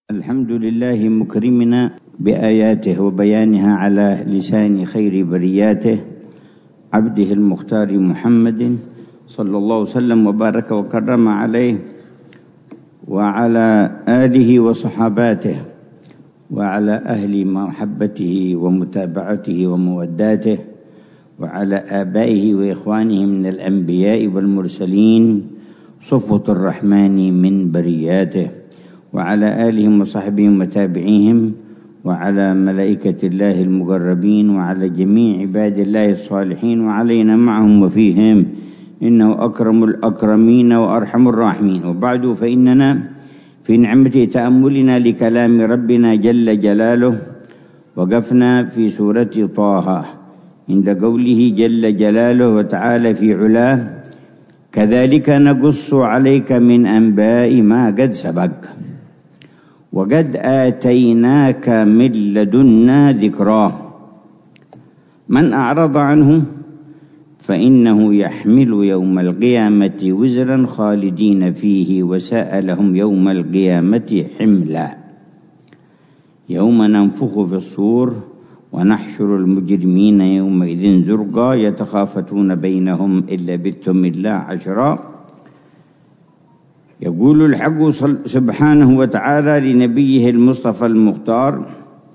الحمد لله مكرمنا بآياته وبيانها على لسان خير برياته عبده المختار محمد صلى الله وسلم وبارك وكرم عليه وعلى آله وصحاباته وعلى أهل محبته ومتابعته وموداته وعلى آبائه وإخوانه من الأنبياء والمرسلين صفوة الرحمن من برياته وعلى آلهم وصحبهم وتابعيهم وعلى ملائكة الله المقربين وعلى جميع عباد الله الصالحين وعلينا معهم وفيهم إنه أكرم الأكرمين وأرحم الراحمين. وبعد فإننا في نعمة تأملنا لكلام ربنا جل جلاله وقفنا في سورة طه عند قوله جل جلاله وتعالى في علاه كذلك نقص عليك من أنباء ما قد سبق وقد آتيناك من لدنا ذكراه من أعرض عنه فإنه يحمل يوم القيامة وزرا خالدين فيه وساء لهم يوم القيامة حملا يوم ننفخ في الصور ونحشر المجرمين يومئذ زرقا يتخافتون بينهم إن لبثتم إلا عشرا. يقول الحق سبحانه وتعالى لنبيه المصطفى المختار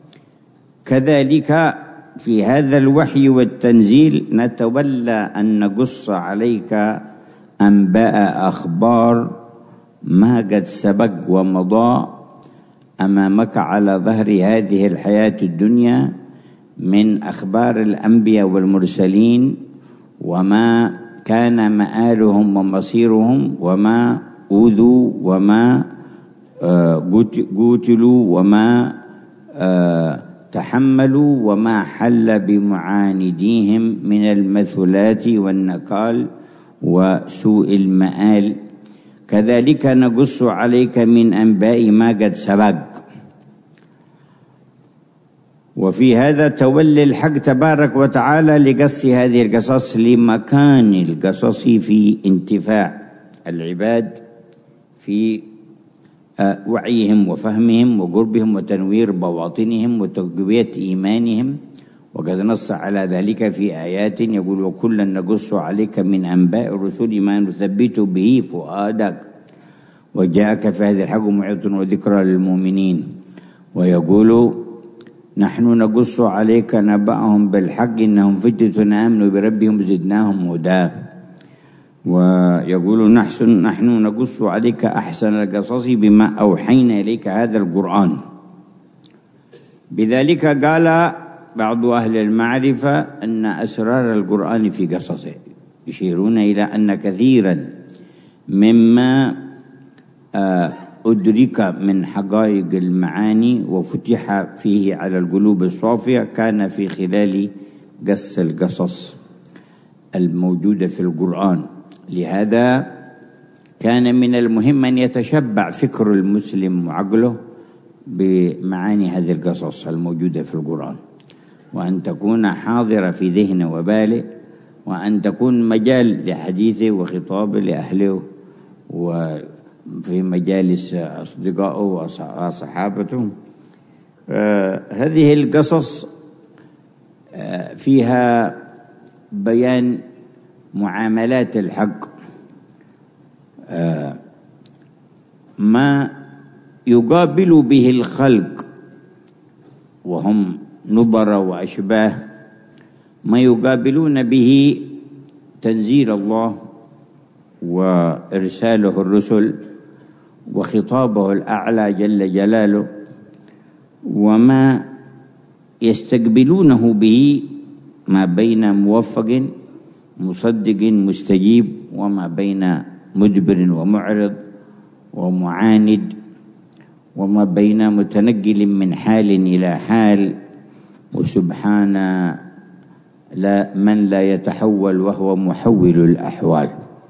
كذلك في هذا الوحي والتنزيل نتولى أن نقص عليك أنباء أخبار ما قد سبق ومضى أمامك على ظهر هذه الحياة الدنيا من أخبار الأنبياء والمرسلين وما كان مآلهم ومصيرهم وما أوذوا وما قتلوا وما تحملوا وما حل بمعانديهم من المثلات والنكال وسوء المآل. كذلك نقص عليك من أنباء ما قد سبق. وفي هذا تولي الحق تبارك وتعالى لقص هذه القصص لمكان القصص في انتفاع العباد في وعيهم وفهمهم وقربهم وتنوير بواطنهم وتقوية إيمانهم. وقد نص على ذلك في آيات يقول وكلا نقص عليك من أنباء الرسل ما نثبت به فؤادك وجاءك في هذا الحق موعظة وذكرى للمؤمنين. ويقول نحن نقص عليك نبأهم بالحق إنهم فتية آمنوا بربهم زدناهم هدى. ويقول نحن نقص عليك أحسن القصص بما أوحينا إليك هذا القرآن. بذلك قال بعض أهل المعرفة أن أسرار القرآن في قصصه يشيرون إلى أن كثيرا مما أدرك من حقائق المعاني وفتح فيه على القلوب الصافية كان في خلال قص القصص الموجودة في القرآن. لهذا كان من المهم أن يتشبع فكر المسلم وعقله بمعاني هذه القصص الموجودة في القرآن وأن تكون حاضرة في ذهنه وباله وأن تكون مجال لحديثه وخطابه لأهله وفي مجالس أصدقائه وصحابته. هذه القصص فيها بيان معاملات الحق ما يقابل به الخلق وهم نبرة وأشباه ما يقابلون به تنزيل الله وإرساله الرسل وخطابه الأعلى جل جلاله وما يستقبلونه به ما بين موفق مصدق مستجيب وما بين مدبر ومعرض ومعاند وما بين متنقل من حال إلى حال. وسبحان من لا يتحول وهو محول الأحوال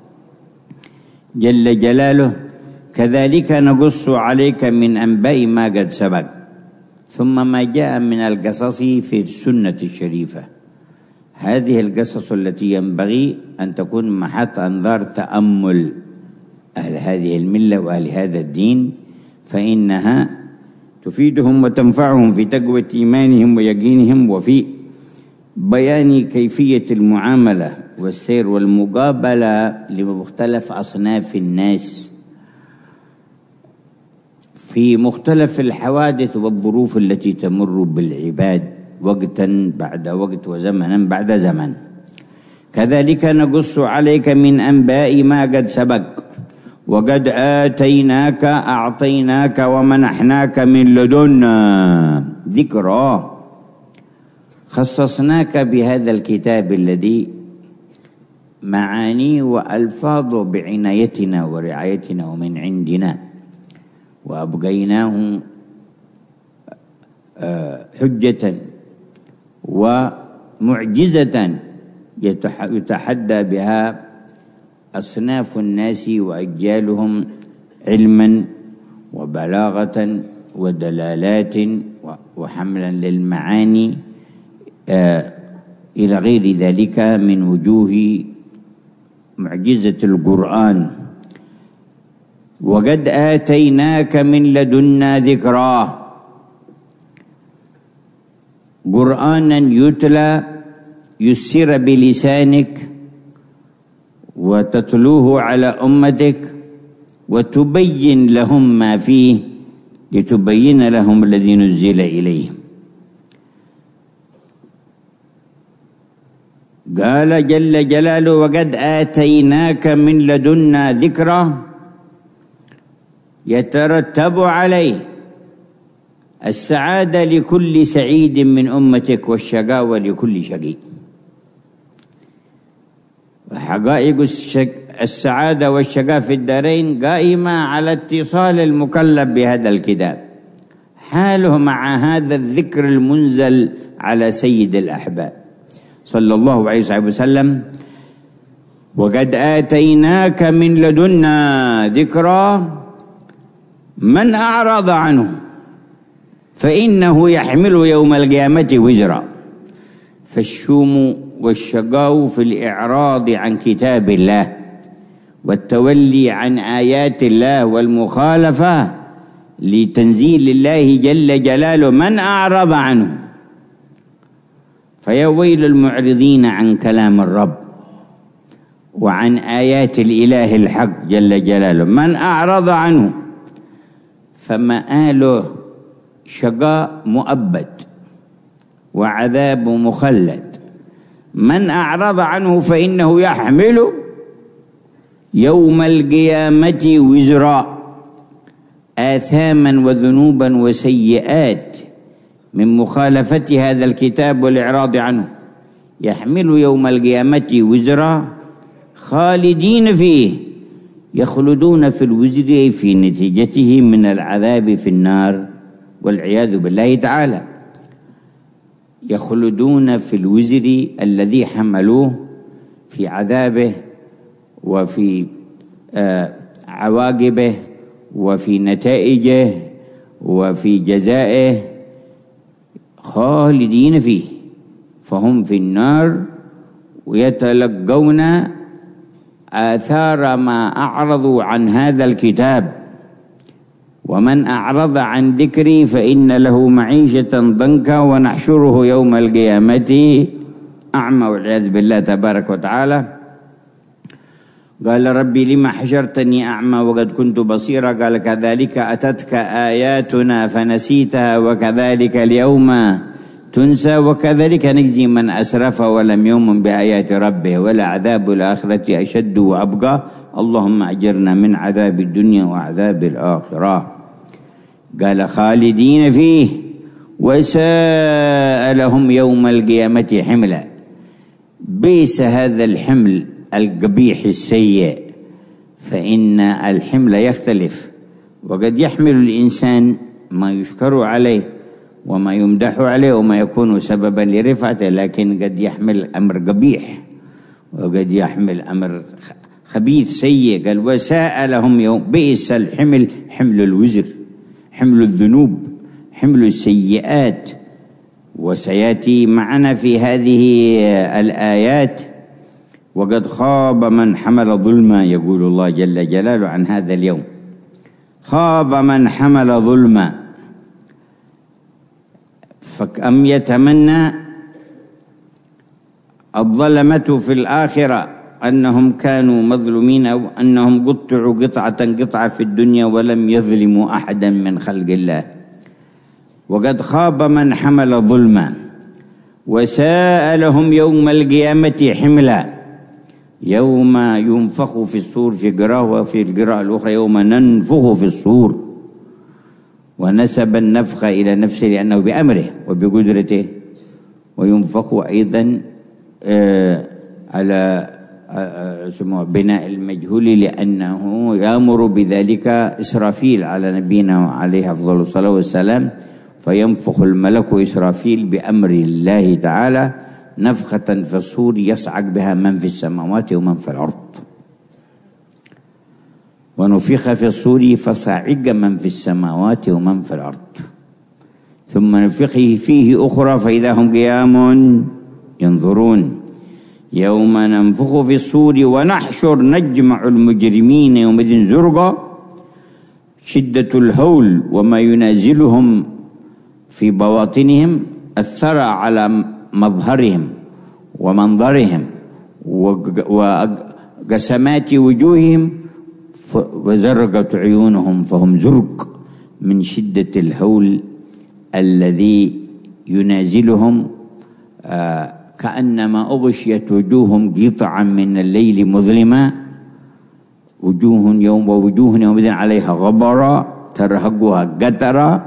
جل جلاله. كذلك نقص عليك من أنباء ما قد سبق. ثم ما جاء من القصص في السنة الشريفة هذه القصص التي ينبغي أن تكون محط أنظار تأمل أهل هذه الملة وأهل هذا الدين فإنها تفيدهم وتنفعهم في تقوية إيمانهم ويقينهم، وفي بيان كيفية المعاملة والسير والمقابلة لمختلف أصناف الناس في مختلف الحوادث والظروف التي تمر بالعباد وقتا بعد وقت وزمنا بعد زمن. كذلك نقص عليك من أنباء ما قد سبق وقد آتيناك أعطيناك ومنحناك من لدنا ذكرى. خصصناك بهذا الكتاب الذي معانيه وألفاظه بعنايتنا ورعايتنا ومن عندنا، وأبقيناه حجة ومعجزة يتحدى بها أصناف الناس وأجيالهم علما وبلاغة ودلالات وحملا للمعاني إلى غير ذلك من وجوه معجزة القرآن. وقد آتيناك من لدنا ذكرى، قرآنا يتلى يسر بلسانك وتتلوه على أمتك وتبين لهم ما فيه لتبين لهم الذي نزل إليهم. قال جل جلاله وقد آتيناك من لدنا ذكرى، يترتب عليه السعادة لكل سعيد من أمتك والشقاوة لكل شقي. وحقائق السعادة والشقاء في الدارين قائمة على اتصال المكلف بهذا الكتاب، حاله مع هذا الذكر المنزل على سيد الأحباب صلى الله عليه وسلم. وقد آتيناك من لدنا ذكرى، من أعرض عنه فإنه يحمل يوم القيامة وزرا. فالشوم والشقاء في الإعراض عن كتاب الله والتولي عن آيات الله والمخالفة لتنزيل الله جل جلاله من أعرض عنه. فيا ويل المعرضين عن كلام الرب وعن آيات الإله الحق جل جلاله. من أعرض عنه فمآله شقاء مؤبد وعذاب مخلد. من أعرض عنه فإنه يحمل يوم القيامة وزرا، آثاما وذنوبا وسيئات من مخالفة هذا الكتاب والإعراض عنه. يحمل يوم القيامة وزرا خالدين فيه، يخلدون في الوزر في نتيجته من العذاب في النار والعياذ بالله تعالى. يخلدون في الوزر الذي حملوه في عذابه وفي عواقبه وفي نتائجه وفي جزائه، خالدين فيه. فهم في النار ويتلقون آثار ما أعرضوا عن هذا الكتاب. ومن أعرض عن ذكري فإن له معيشة ضنكا ونحشره يوم القيامة أعمى والعياذ بالله تبارك وتعالى. قال ربي لما حشرتني أعمى وقد كنت بصيرا، قال كذلك أتتك آياتنا فنسيتها وكذلك اليوم تنسى وكذلك نجزي من أسرف ولم يؤمن بآيات ربه ولعذاب الآخرة أشد وأبقى. اللهم أجرنا من عذاب الدنيا وعذاب الآخرة. قال خالدين فيه وساء لهم يوم القيامة حملا. بئس هذا الحمل القبيح السيء، فإن الحمل يختلف، وقد يحمل الإنسان ما يشكر عليه وما يمدح عليه وما يكون سببا لرفعته، لكن قد يحمل أمر قبيح وقد يحمل أمر خبيث سيء. قال وساء لهم يوم، بئس الحمل، حمل الوزر، حمل الذنوب، حمل السيئات. وسيأتي معنا في هذه الآيات وقد خاب من حمل ظلما، يقول الله جل جلاله عن هذا اليوم. خاب من حمل ظلما فكم يتمنى الظلمة في الآخرة أنهم كانوا مظلومين، أو أنهم قطعوا قطعة في الدنيا ولم يظلموا أحدا من خلق الله. وقد خاب من حمل ظلما وساء لهم يوم القيامة حملا. يوم ينفخ في الصور في قراءة، وفي القراءة الأخرى يوم ننفخ في الصور، ونسب النفخ إلى نفسه لأنه بأمره وبقدرته. وينفخ أيضا على بناء المجهول لأنه يأمر بذلك إسرافيل على نبينا عليه أفضل الصلاة والسلام، فينفخ الملك إسرافيل بأمر الله تعالى نفخة في الصور يصعق بها من في السماوات ومن في الأرض. ونفخ في الصور فصعق من في السماوات ومن في الأرض، ثم نفخ فيه أخرى فإذا هم قيام ينظرون. يوم ننفخ في الصور ونحشر نجمع المجرمين يومئذ زرقا. شدة الهول وما ينازلهم في بواطنهم الثرى على مظهرهم ومنظرهم وقسمات وجوههم، وزرقت عيونهم فهم زرق من شدة الهول الذي ينازلهم، كأنما أغشيت وجوههم قطعا من الليل مظلمة. وجوه يومئذ عليها غبرة ترهقها قترة،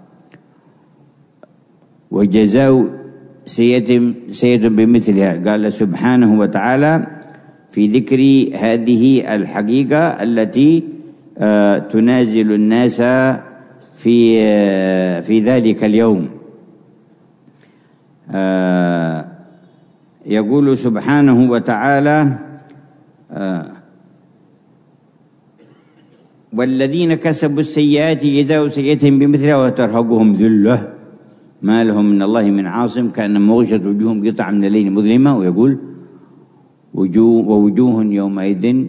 وجزاء سيئة بمثلها. قال سبحانه وتعالى في ذكر هذه الحقيقة التي تنازل الناس في ذلك اليوم. يقول سبحانه وتعالى والذين كسبوا السيئات جزاء سيئة بمثلها وترهقهم ذلة ما لهم من الله من عاصم كأنما غشت وجوههم قطعا من الليل مظلمة. ويقول ووجوه يومئذ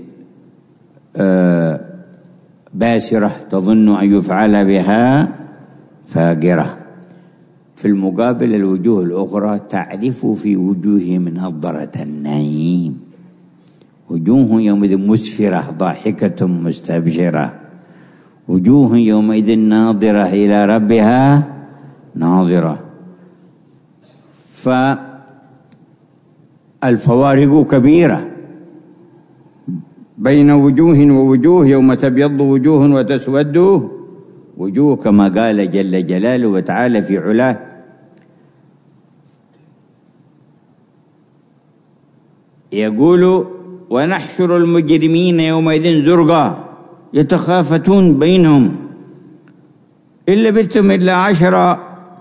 باسرة تظن أن يفعل بها فاقرة. في المقابل الوجوه الأخرى تعرف في وجوههم نضرة النعيم. وجوه يومئذ مسفرة ضاحكة مستبشرة. وجوه يومئذ ناظرة إلى ربها ناظرة. فالفوارق كبيرة بين وجوه ووجوه، يوم تبيض وجوه وتسود وجوه، كما قال جل جلاله وتعالى في علاه. يقول ونحشر المجرمين يومئذ زرقا يتخافتون بينهم إن لبثتم إلا 10.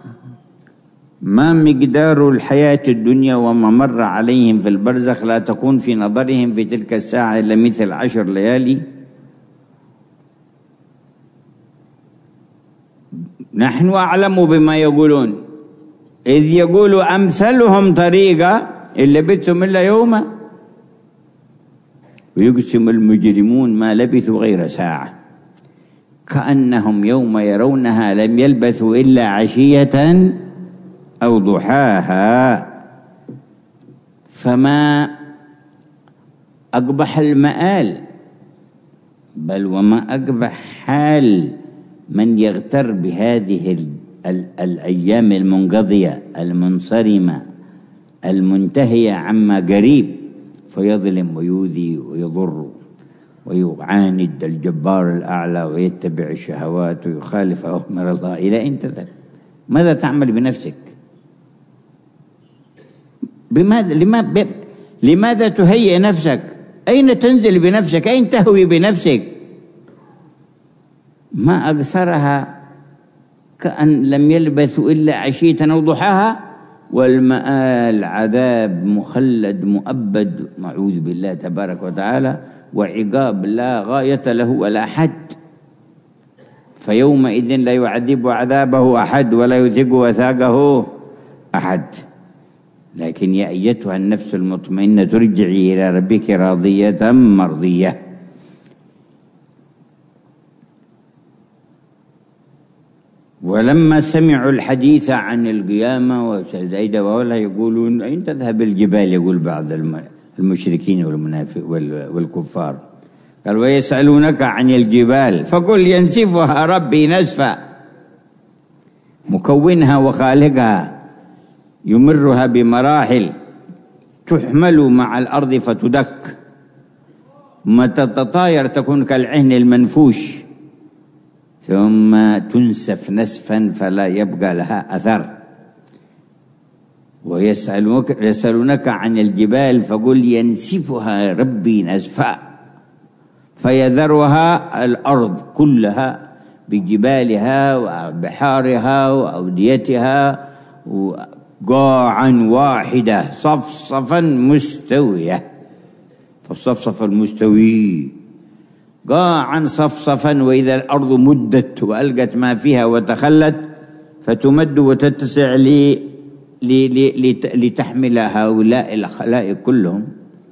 ما مقدار الحياة الدنيا وما مر عليهم في البرزخ لا تكون في نظرهم في تلك الساعة إلا مثل 10 ليالي. نحن أعلم بما يقولون إذ يقول أمثلهم طريقة إن لبثتم إلا يوما ويقسم المجرمون ما لبثوا غير ساعة كأنهم يوم يرونها لم يلبثوا إلا عشية أو ضحاها. فما أقبح المآل، بل وما أقبح حال من يغتر بهذه الأيام المنقضية المنصرمة المنتهية عما قريب، فيظلم ويؤذي ويضر ويعاند الجبار الأعلى ويتبع الشهوات ويخالف أوامر الله. إلى أين تذهب؟ ماذا تعمل بنفسك؟ لماذا تهيئ نفسك؟ أين تنزل بنفسك؟ أين تهوي بنفسك؟ ما أقصرها كأن لم يلبثوا إلا عشية أو ضحاها، والمآل عذاب مخلد مؤبد نعوذ بالله تبارك وتعالى، وعقاب لا غاية له ولا حد. فيومئذ لا يعذب عذابه أحد ولا يوثق وثاقه أحد. لكن يا أيتها النفس المطمئنة ترجعي إلى ربك راضية مرضية. ولما سمعوا الحديث عن القيامة ولا يقولون أين تذهب الجبال، يقول بعض المشركين والكفار، قال ويسألونك عن الجبال فقل ينسفها ربي نسفا، مكونها وخالقها يمرها بمراحل تحمل مع الأرض فتدك، ما تتطاير تكون كالعهن المنفوش، ثم تنسف نسفا فلا يبقى لها أثر. ويسألونك عن الجبال فقل ينسفها ربي نسفا فيذرها الأرض كلها بجبالها وبحارها وأوديتها قاعا واحدة صفصفا مستوية، فالصفصف المستوي قاعا صفصفا. وإذا الأرض مدت وألقت ما فيها وتخلت فتمد وتتسع لتحمل هؤلاء الخلائق كلهم،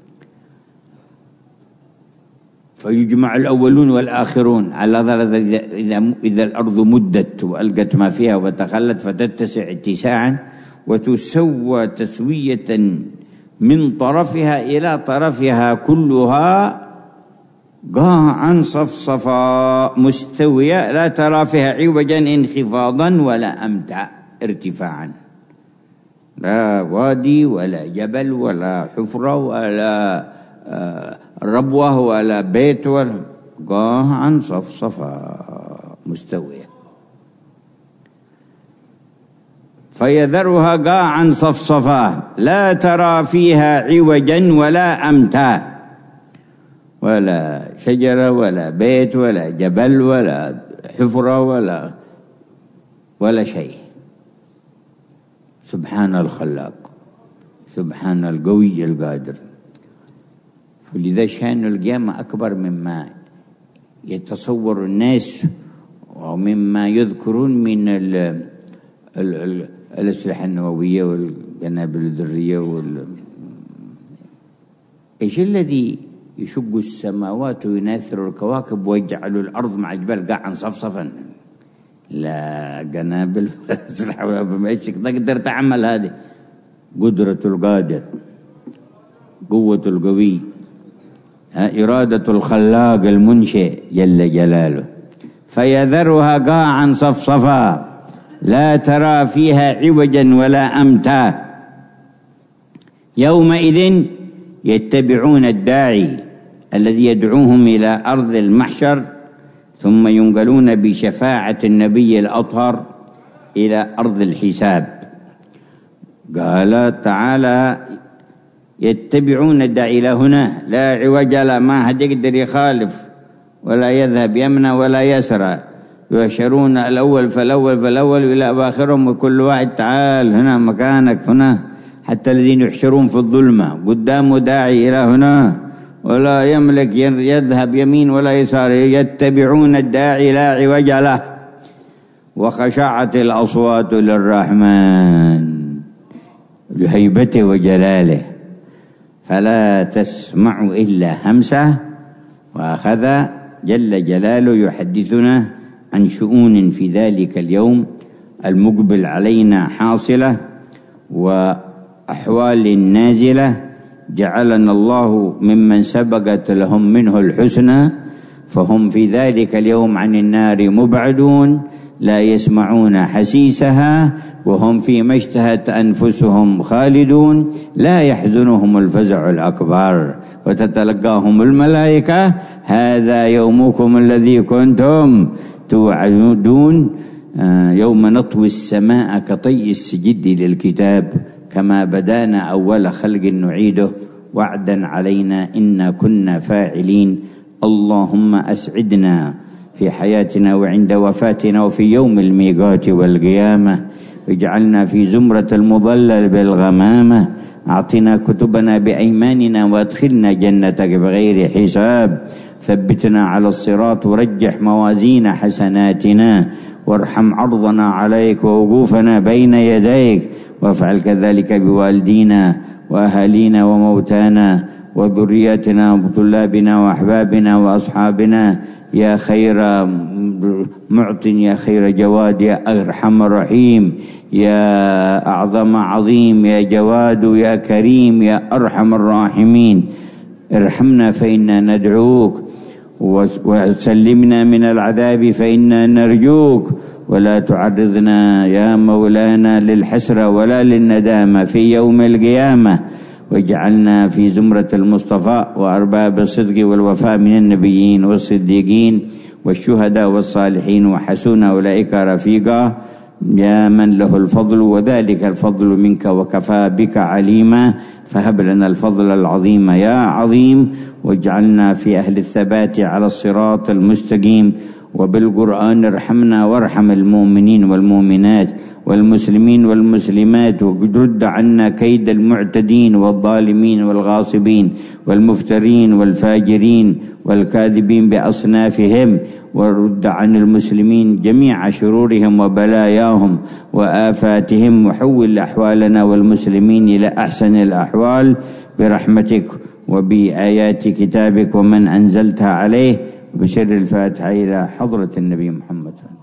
فيجمع الأولون والآخرون على إذا الأرض مدت وألقت ما فيها وتخلت فتتسع اتساعا وتسوى تسوية من طرفها إلى طرفها كلها قاعا صفصفا مستوية لا ترى فيها عوجا انخفاضا ولا أمتع ارتفاعا، لا وادي ولا جبل ولا حفرة ولا ربوة ولا بيت ولا قاعا صفصفا مستوية. فيذرها قاعا صفصفا لا ترى فيها عوجا ولا أمتا، ولا شجرة ولا بيت ولا جبل ولا حفرة ولا شيء. سبحان الخلاق، سبحان القوي القادر. ولذا شأن القيامة أكبر مما يتصور الناس ومما يذكرون من الأسلحة النووية والقنابل الذرية إيش الذي يشق السماوات ويناثر الكواكب ويجعل الأرض مع الجبال قاعا صفصفا؟ لا قنابل أسلحة ما تقدر تعمل هذه. قدرة القادر، قوة القوي، إرادة الخلاق المنشئ جل جلاله. فيذرها قاعا صفصفا لا ترى فيها عوجا ولا أمتا. يومئذ يتبعون الداعي الذي يدعوهم إلى أرض المحشر، ثم ينقلون بشفاعة النبي الأطهر إلى أرض الحساب. قال تعالى يتبعون الداعي إلى هنا لا عوج له، ما حد يقدر يخالف ولا يذهب يمنى ولا يسرى، يحشرون الأول فالأول إلى آخرهم، وكل واحد تعال هنا مكانك هنا، حتى الذين يحشرون في الظلمة قدام داعي إلى هنا ولا يملك يذهب يمين ولا يسار، يتبعون الداعي لا عوج له. وخشعت الأصوات للرحمن لهيبته وجلاله فلا تسمع إلا همسه. وأخذ جل جلاله يحدثنا عن شؤون في ذلك اليوم المقبل علينا حاصلة وأحوال نازلة، جعلنا الله ممن سبقت لهم منه الحسنى، فهم في ذلك اليوم عن النار مبعدون لا يسمعون حسيسها، وهم فيما اشتهت أنفسهم خالدون، لا يحزنهم الفزع الأكبر، وتتلقاهم الملائكة هذا يومكم الذي كنتم توعدون. يوم نطوي السماء كطي السجد للكتاب كما بدانا أول خلق نعيده وعدا علينا إنا كنا فاعلين. اللهم أسعدنا في حياتنا وعند وفاتنا وفي يوم الميقات والقيامة، اجعلنا في زمرة المظلل بالغمامة، أعطنا كتبنا بأيماننا وادخلنا جنتك بغير حساب، ثبتنا على الصراط ورجح موازين حسناتنا، وارحم عرضنا عليك ووقوفنا بين يديك، وافعل كذلك بوالدينا وأهالينا وموتانا وذرياتنا وطلابنا وأحبابنا وأصحابنا يا خير معط يا خير جواد يا أرحم الرحيم يا أعظم عظيم يا جواد يا كريم يا أرحم الراحمين. ارحمنا فإنا ندعوك، وسلمنا من العذاب فإنا نرجوك، ولا تعرضنا يا مولانا للحسرة ولا للندامة في يوم القيامة، واجعلنا في زمرة المصطفى وأرباب الصدق والوفاء من النبيين والصديقين والشهداء والصالحين، وحسن أولئك رفيقا، يا من له الفضل وذلك الفضل منك وكفى بك عليما، فهب لنا الفضل العظيم يا عظيم، واجعلنا في أهل الثبات على الصراط المستقيم، وبالقرآن ارحمنا وارحم المؤمنين والمؤمنات والمسلمين والمسلمات، ورد عنا كيد المعتدين والظالمين والغاصبين والمفترين والفاجرين والكاذبين بأصنافهم، ورد عن المسلمين جميع شرورهم وبلاياهم وآفاتهم، وحول أحوالنا والمسلمين إلى أحسن الأحوال برحمتك وبآيات كتابك ومن أنزلتها عليه، بسر الفاتحة إلى حضرة النبي محمد.